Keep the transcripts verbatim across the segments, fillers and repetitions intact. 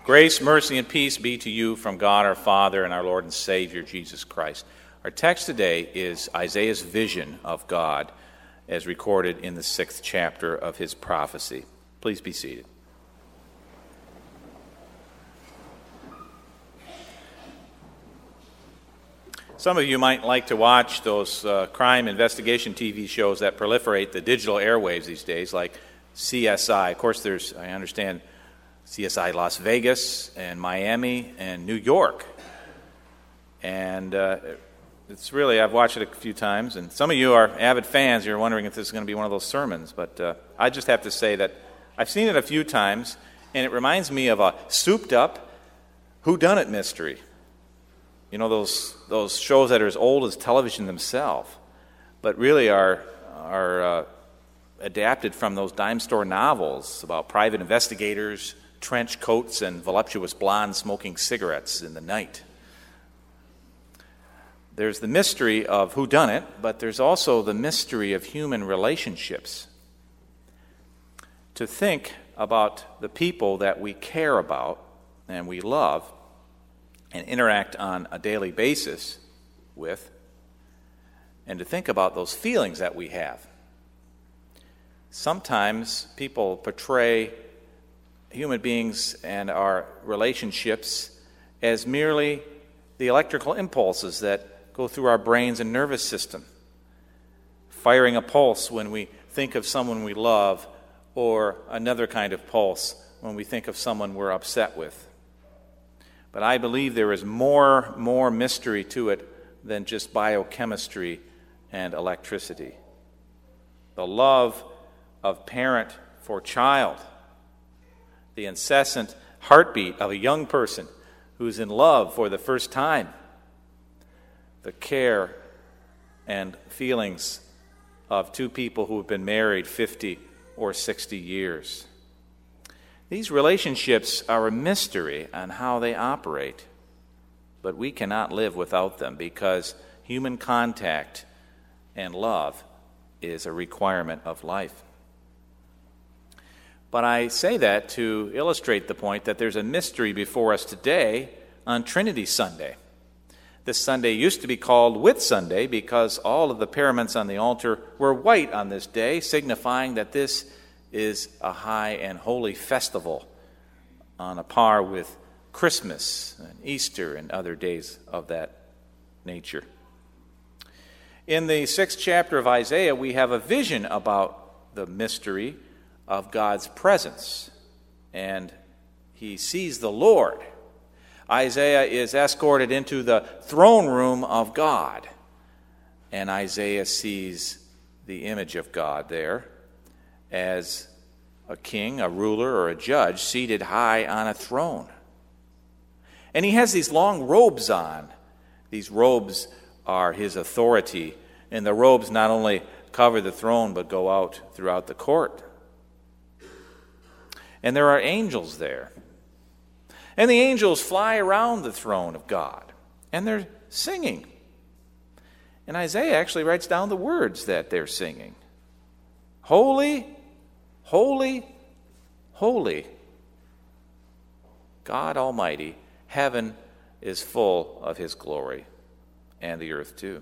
Grace, mercy, and peace be to you from God our Father and our Lord and Savior, Jesus Christ. Our text today is Isaiah's vision of God as recorded in the sixth chapter of his prophecy. Please be seated. Some of you might like to watch those uh, crime investigation T V shows that proliferate the digital airwaves these days, like C S I. Of course, there's, I understand, C S I Las Vegas and Miami and New York. And uh, it's really, I've watched it a few times, and some of you are avid fans. You're wondering if this is going to be one of those sermons. But uh, I just have to say that I've seen it a few times, and it reminds me of a souped-up whodunit mystery. You know, those those shows that are as old as television themselves, but really are are uh, adapted from those dime store novels about private investigators, trench coats, and voluptuous blondes smoking cigarettes in the night. There's the mystery of whodunit, but there's also the mystery of human relationships. To think about the people that we care about and we love and interact on a daily basis with, and to think about those feelings that we have. Sometimes people portray human beings and our relationships as merely the electrical impulses that go through our brains and nervous system, firing a pulse when we think of someone we love, or another kind of pulse when we think of someone we're upset with. But I believe there is more, more mystery to it than just biochemistry and electricity. The love of parent for child, the incessant heartbeat of a young person who's in love for the first time, the care and feelings of two people who have been married fifty or sixty years. These relationships are a mystery on how they operate, but we cannot live without them because human contact and love is a requirement of life. But I say that to illustrate the point that there's a mystery before us today on Trinity Sunday. This Sunday used to be called Whit Sunday because all of the paraments on the altar were white on this day, signifying that this is a high and holy festival on a par with Christmas and Easter and other days of that nature. In the sixth chapter of Isaiah, we have a vision about the mystery of God's presence, and he sees the Lord. Isaiah is escorted into the throne room of God, and Isaiah sees the image of God there as a king, a ruler, or a judge seated high on a throne. And he has these long robes on. These robes are his authority, and the robes not only cover the throne but go out throughout the court. And there are angels there. And the angels fly around the throne of God, and they're singing. And Isaiah actually writes down the words that they're singing. Holy, holy, holy, God Almighty, heaven is full of his glory, and the earth too.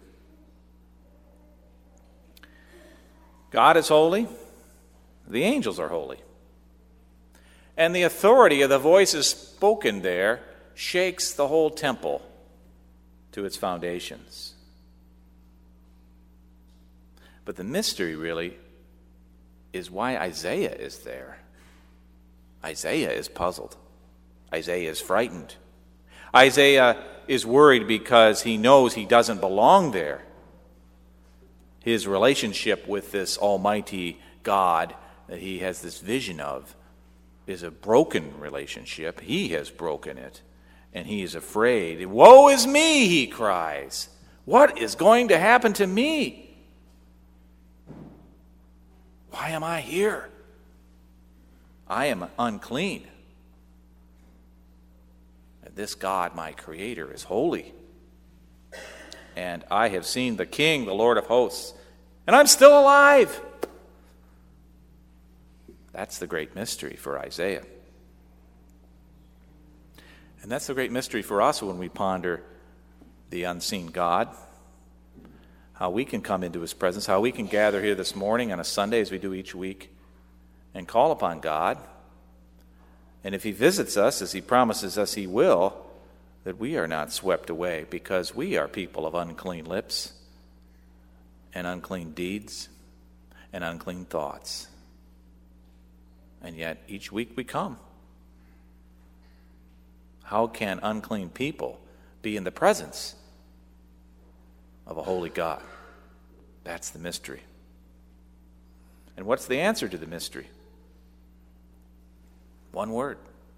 God is holy, the angels are holy. And the authority of the voices spoken there shakes the whole temple to its foundations. But the mystery really is why Isaiah is there. Isaiah is puzzled. Isaiah is frightened. Isaiah is worried because he knows he doesn't belong there. His relationship with this almighty God that he has this vision of is a broken relationship. He has broken it, and he is afraid. Woe is me, he cries. What is going to happen to me? Why am I here? I am unclean. And this God, my Creator, is holy. And I have seen the King, the Lord of hosts, and I'm still alive. That's the great mystery for Isaiah. And that's the great mystery for us when we ponder the unseen God, how we can come into his presence, how we can gather here this morning on a Sunday as we do each week and call upon God. And if he visits us, as he promises us he will, that we are not swept away, because we are people of unclean lips and unclean deeds and unclean thoughts. And yet each week we come. How can unclean people be in the presence of a holy God? That's the mystery. And what's the answer to the mystery? One word: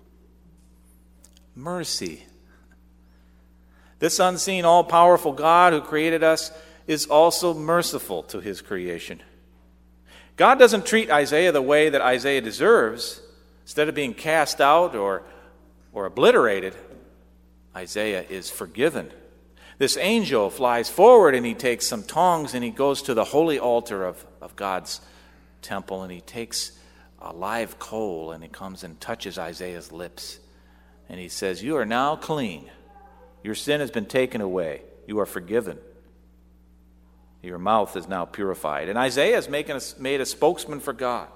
mercy. This unseen, all-powerful God who created us is also merciful to his creation. God doesn't treat Isaiah the way that Isaiah deserves. Instead of being cast out or, or obliterated, Isaiah is forgiven. This angel flies forward and he takes some tongs and he goes to the holy altar of, of God's temple, and he takes a live coal and he comes and touches Isaiah's lips. And he says, "You are now clean. Your sin has been taken away. You are forgiven. Your mouth is now purified." And Isaiah is making a, made a spokesman for God.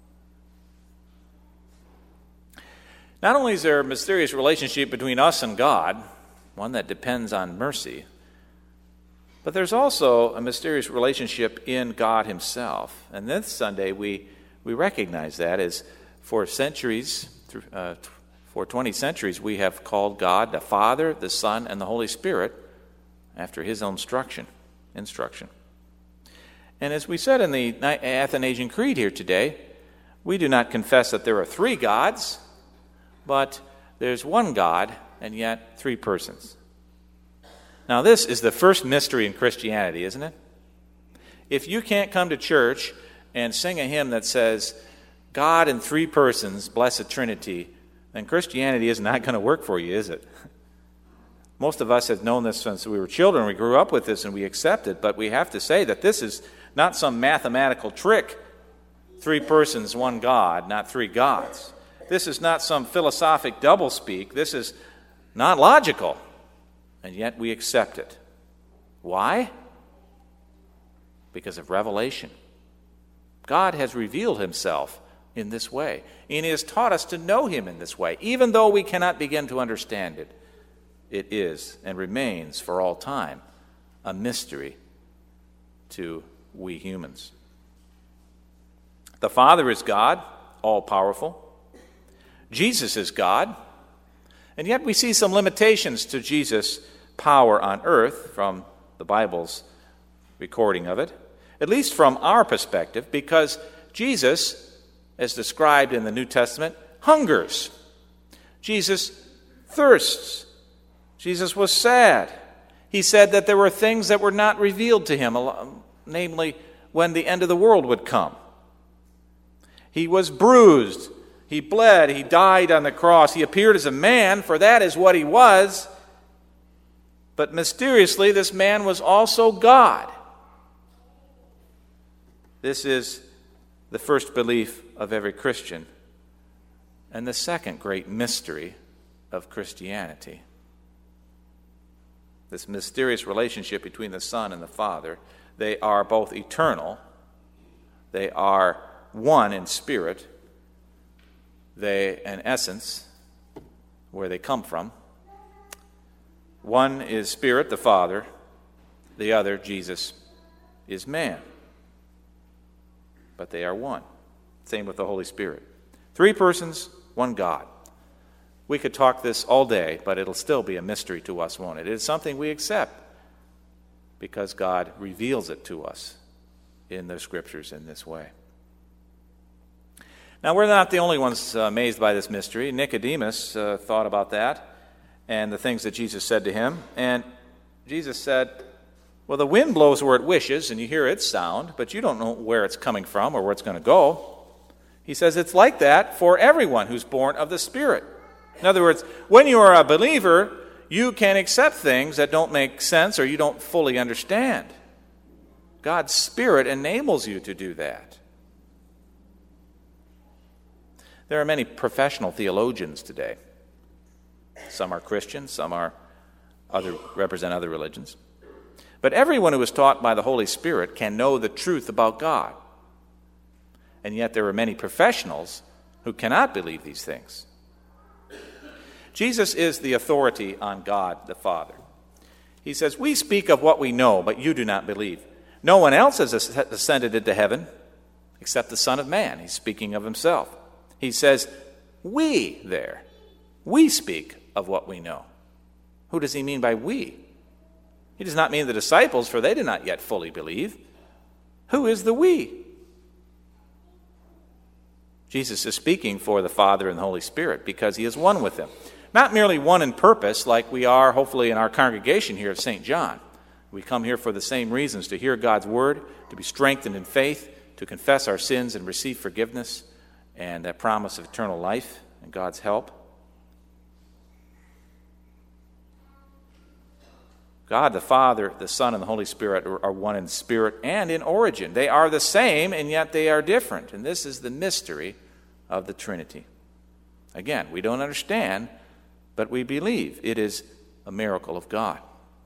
Not only is there a mysterious relationship between us and God, one that depends on mercy, but there's also a mysterious relationship in God himself. And this Sunday we, we recognize that, as for centuries, uh, for twenty centuries, we have called God the Father, the Son, and the Holy Spirit after his own instruction. instruction. And as we said in the Athanasian Creed here today, we do not confess that there are three gods, but there's one God and yet three persons. Now, this is the first mystery in Christianity, isn't it? If you can't come to church and sing a hymn that says, "God in three persons, blessed Trinity," then Christianity is not going to work for you, is it? Most of us have known this since we were children. We grew up with this and we accept it, but we have to say that this is not some mathematical trick. Three persons, one God, not three gods. This is not some philosophic doublespeak. This is not logical, and yet we accept it. Why? Because of revelation. God has revealed himself in this way, and he has taught us to know him in this way, even though we cannot begin to understand it. It is and remains for all time a mystery to we humans. The Father is God, all-powerful. Jesus is God. And yet we see some limitations to Jesus' power on earth from the Bible's recording of it, at least from our perspective, because Jesus, as described in the New Testament, hungers. Jesus thirsts. Jesus was sad. He said that there were things that were not revealed to him, namely when the end of the world would come. He was bruised. He bled. He died on the cross. He appeared as a man, for that is what he was. But mysteriously, this man was also God. This is the first belief of every Christian, and the second great mystery of Christianity. This mysterious relationship between the Son and the Father. They are both eternal. They are one in spirit. They, in essence, where they come from. One is spirit, the Father. The other, Jesus, is man. But they are one. Same with the Holy Spirit. Three persons, one God. We could talk this all day, but it'll still be a mystery to us, won't it? It is something we accept because God reveals it to us in the Scriptures in this way. Now, we're not the only ones uh, amazed by this mystery. Nicodemus uh, thought about that and the things that Jesus said to him. And Jesus said, well, the wind blows where it wishes, and you hear its sound, but you don't know where it's coming from or where it's going to go. He says it's like that for everyone who's born of the Spirit. In other words, when you are a believer, you can accept things that don't make sense or you don't fully understand. God's Spirit enables you to do that. There are many professional theologians today Some are Christian, some are other represent other religions. But everyone who is taught by the Holy Spirit can know the truth about God. And yet there are many professionals who cannot believe these things. Jesus is the authority on God the Father. He says, "We speak of what we know, but you do not believe. No one else has ascended into heaven except the Son of Man." He's speaking of himself. He says, "We there, we speak of what we know." Who does he mean by we? He does not mean the disciples, for they did not yet fully believe. Who is the we? Jesus is speaking for the Father and the Holy Spirit because he is one with them. Not merely one in purpose, like we are hopefully in our congregation here at Saint John. We come here for the same reasons, to hear God's word, to be strengthened in faith, to confess our sins and receive forgiveness, and that promise of eternal life and God's help. God the Father, the Son, and the Holy Spirit are one in spirit and in origin. They are the same, and yet they are different. And this is the mystery of the Trinity. Again, we don't understand, but we believe it is a miracle of God.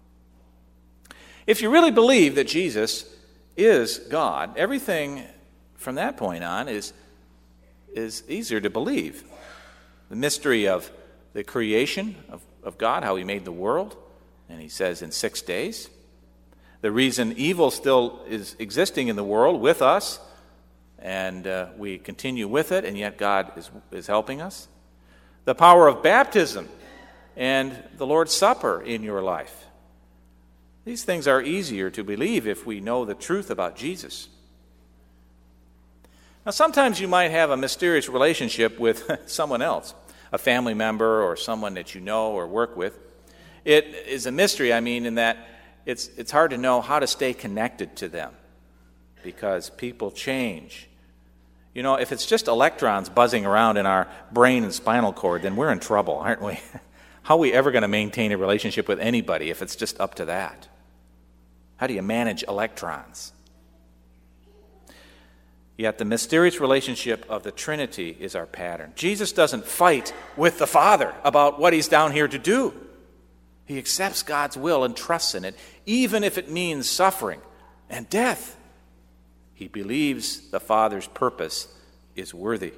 If you really believe that Jesus is God, everything from that point on is, is easier to believe. The mystery of the creation of, of God, how he made the world, and he says in six days. The reason evil still is existing in the world with us, and uh, we continue with it, and yet God is, is helping us. The power of baptism and the Lord's Supper in your life. These things are easier to believe if we know the truth about Jesus. Now, sometimes you might have a mysterious relationship with someone else, a family member or someone that you know or work with. It is a mystery, I mean, in that it's it's hard to know how to stay connected to them because people change. You know, if it's just electrons buzzing around in our brain and spinal cord, then we're in trouble, aren't we? How are we ever going to maintain a relationship with anybody if it's just up to that? How do you manage electrons? Yet the mysterious relationship of the Trinity is our pattern. Jesus doesn't fight with the Father about what he's down here to do. He accepts God's will and trusts in it, even if it means suffering and death. He believes the Father's purpose is worthy.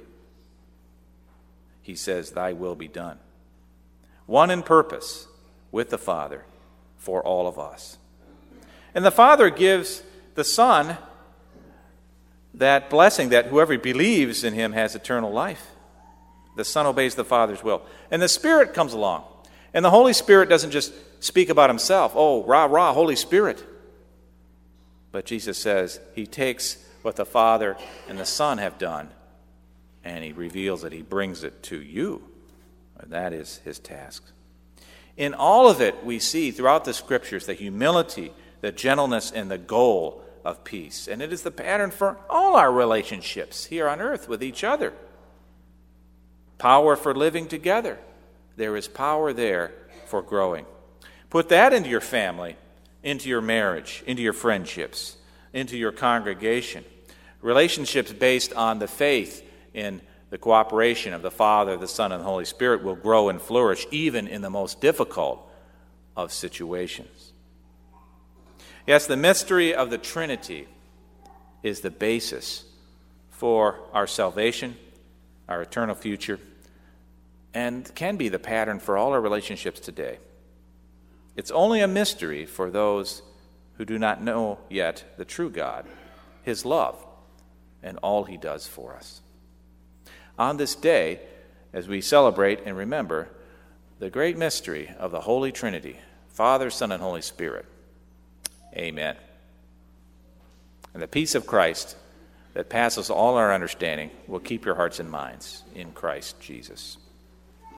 He says, "Thy will be done." One in purpose with the Father for all of us. And the Father gives the Son that blessing that whoever believes in him has eternal life. The Son obeys the Father's will. And the Spirit comes along. And the Holy Spirit doesn't just speak about himself. Oh, rah, rah, Holy Spirit. But Jesus says he takes what the Father and the Son have done and he reveals it. He brings it to you. And that is his task. In all of it, we see throughout the Scriptures the humility, the gentleness, and the goal of peace. And it is the pattern for all our relationships here on earth with each other. Power for living together. There is power there for growing. Put that into your family, into your marriage, into your friendships, into your congregation. Relationships based on the faith in the cooperation of the Father, the Son, and the Holy Spirit will grow and flourish even in the most difficult of situations. Yes, the mystery of the Trinity is the basis for our salvation, our eternal future, and can be the pattern for all our relationships today. It's only a mystery for those who do not know yet the true God, his love, and all he does for us. On this day, as we celebrate and remember the great mystery of the Holy Trinity, Father, Son, and Holy Spirit, amen. And the peace of Christ that passes all our understanding will keep your hearts and minds in Christ Jesus.